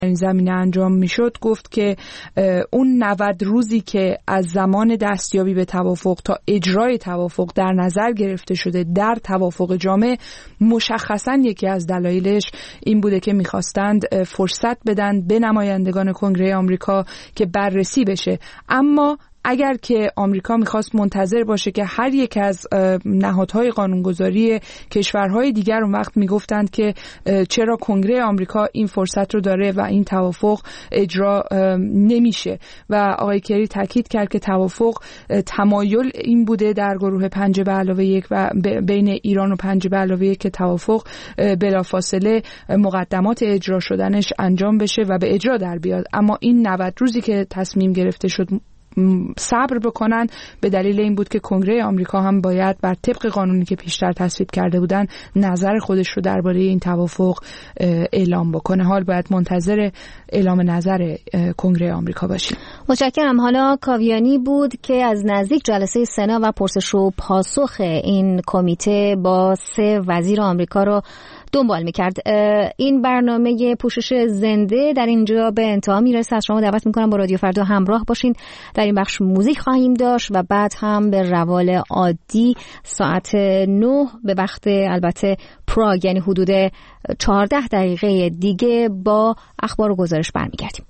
این زمینه انجام میشد گفت که اون 90 روزی که از زمان دستیابی به توافق تا اجرای توافق در نظر گرفته شده در توافق جامع، مشخصاً یکی از دلایلش این بوده که میخواستند فرصت بدن به نمایندگان کنگره آمریکا که بررسی بشه. اما اگر که آمریکا میخواست منتظر باشه که هر یک از نهادهای قانونگذاری کشورهای دیگر اون وقت میگفتند که چرا کنگره آمریکا این فرصت رو داره و این توافق اجرا نمیشه، و آقای کری تاکید کرد که توافق تمایل این بوده در گروه 5+1 و بین ایران و 5+1 که توافق بلافاصله مقدمات اجرا شدنش انجام بشه و به اجرا در بیاد. اما این 90 روزی که تصمیم گرفته شد صبر بکنن به دلیل این بود که کنگره آمریکا هم باید بر طبق قانونی که پیشتر تصویب کرده بودن نظر خودش رو درباره این توافق اعلام بکنه. حال باید منتظر اعلام نظر کنگره آمریکا باشیم. متشکرم. حالا کاویانی بود که از نزدیک جلسه سنا و پرسش و پاسخ این کمیته با 3 وزیر آمریکا رو دنبال میکرد. این برنامه پوشش زنده در اینجا به انتها میرسه. از شما دعوت میکنم با رادیو فردا همراه باشین. در این بخش موزیک خواهیم داشت و بعد هم به روال عادی ساعت 9 به وقت البته پراگ، یعنی حدود 14 دقیقه دیگه با اخبار و گزارش برمیگردیم.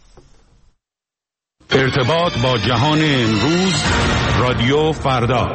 ارتباط با جهان امروز، رادیو فردا.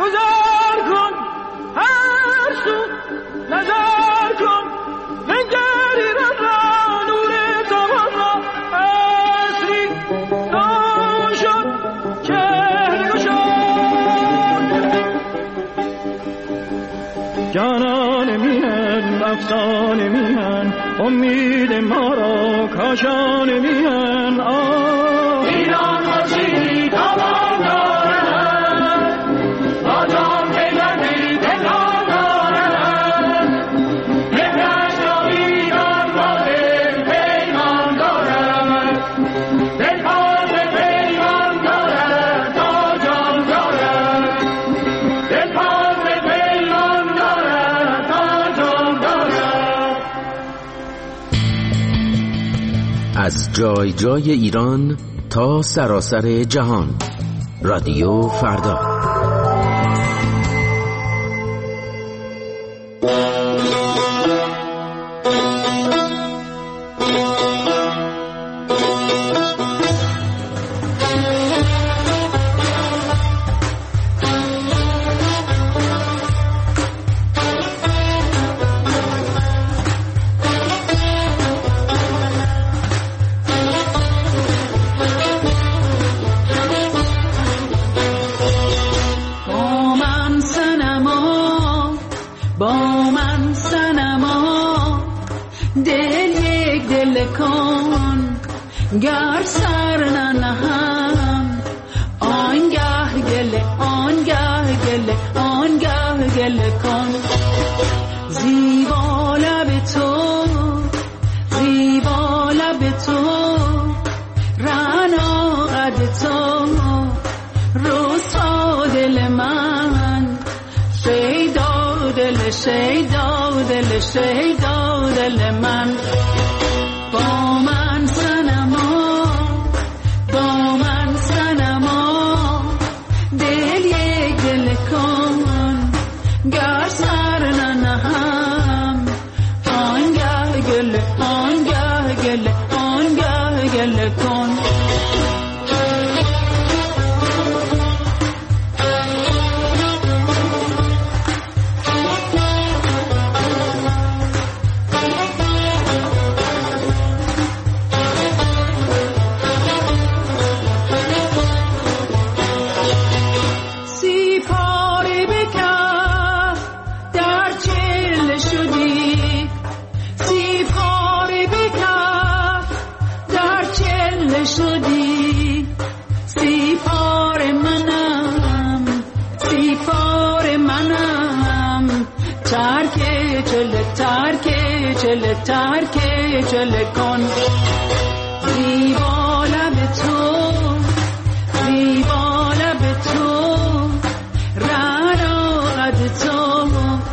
گذر کن هر سو نظر کن بنگر ایران را نور تابان را اصری دان شد چهره گشاد جانان میهن افسانه میهن امید ما را کاشانه میهن ایران خورشیدی تابان دارد با جان پیوندی پنهان دارد مهرش ناویدان با دل پیمان دارد دل باز پیمان دارد تا جان دارد دل باز پیمان دارد تا جان دارد. از جای جای ایران تا سراسر جهان، رادیو فردا. گر سر ننهم آنگه گله آنگه گله آنگه گله کن زیبا لب تو زیبا لب تو رعنا قد تو رسوا دل من شیدا دل شیدا دل شیدا دل من با من صنما با من صنما دل یک دل کن گر سر ننهم آنگه گل آنگه گل آنگه گل کن شدی سیپار منم سیپار منم ترک چله ترک چله ترک چله کن زیبا لب تو زیبا لب تو رعنا قد تو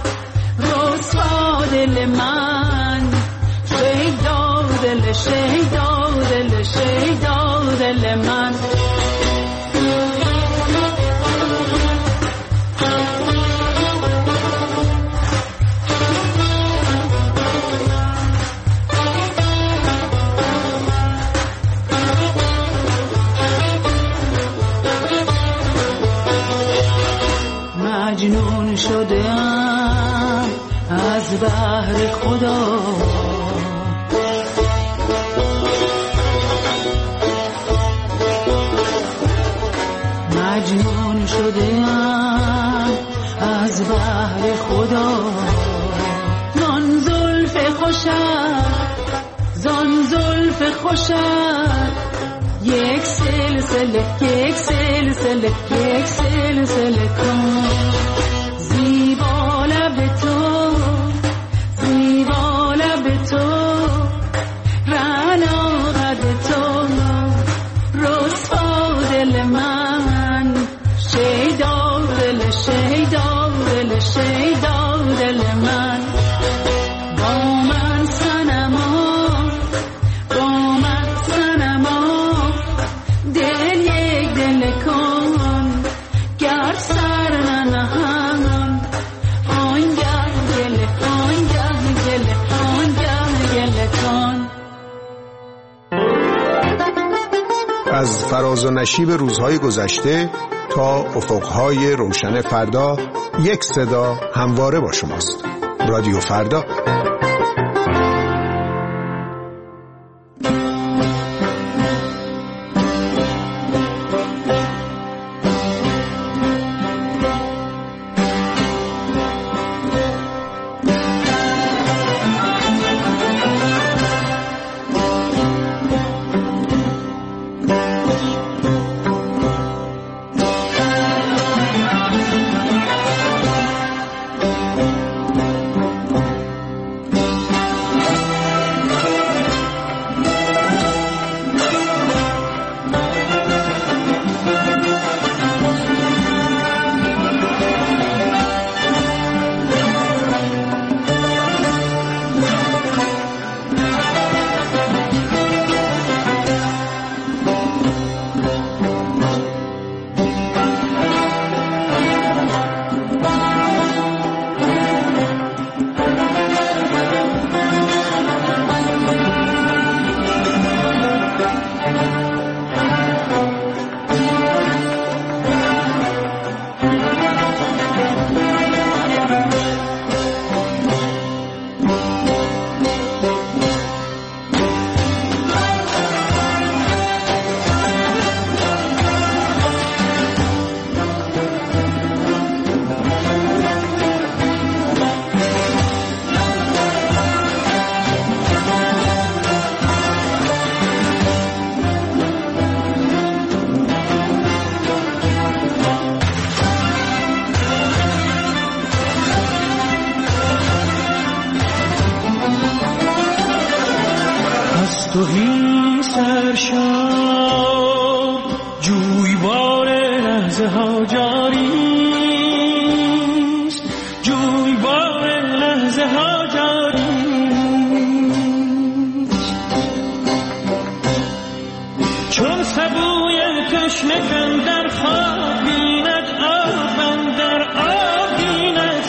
رسوا دل من شیدا دل شیدا دل شیدا دل من مجنون شدم از بحر خدا مجنون شدم از بحر خدا زان زلف خوشت زان زلف خوشت یک سلسله یک سلسله یک سلسله کن زیبا لب تو زیبا لب تو رعنا قد تو رسوا دل من شیدا دل شیدا دل شیدا دل من با من صنما با من صنما دل یک دل کن گر سر ننهم آنگه گل آنگه گل آنگه گل کن. از فراز و نشیب روزهای گذشته تا افقهای روشن فردا، یک صدا همواره با شماست. رادیو فردا. توهی سرشار جویبار لحظه ها جاریست، جویبار لحظه ها جاریست. چون سبوی تشنه در خواب بیند آب در آب بیند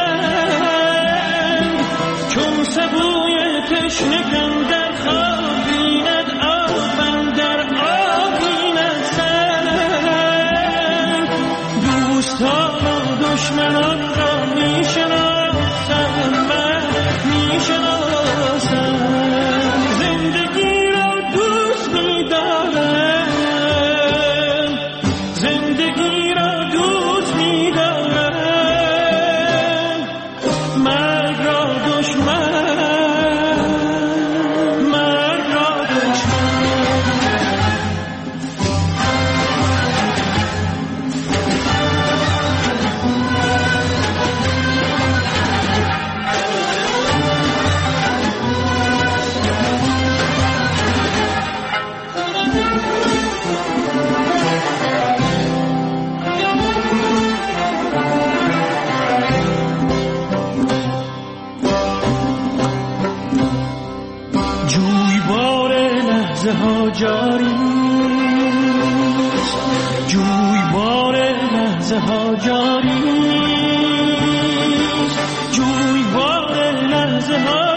سنگ، چون سبوی تشنه در خواب دشمنان را میشناسم، من میشناسم. زندگی را دوست میدارم، زندگی را دوست میدارم. مرگ را دشمن، مرگ را دشمن. ها جاریست، جویبار لحظه ها جاریست، جویبار لحظه ها